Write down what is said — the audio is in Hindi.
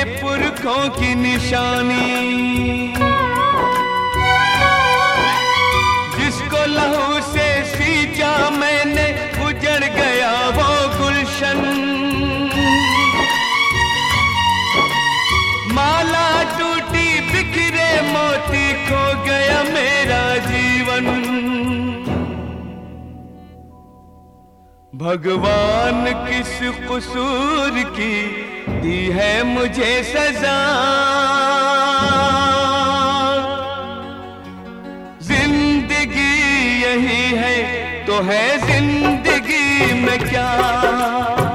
पुरखों की निशानी। जिसको लहू से सींचा मैंने उजड़ गया वो गुलशन। माला टूटी बिखरे मोती खो गया मेरा जीवन। भगवान किस कसूर की दी है मुझे सजा। जिंदगी यही है तो है जिंदगी में क्या।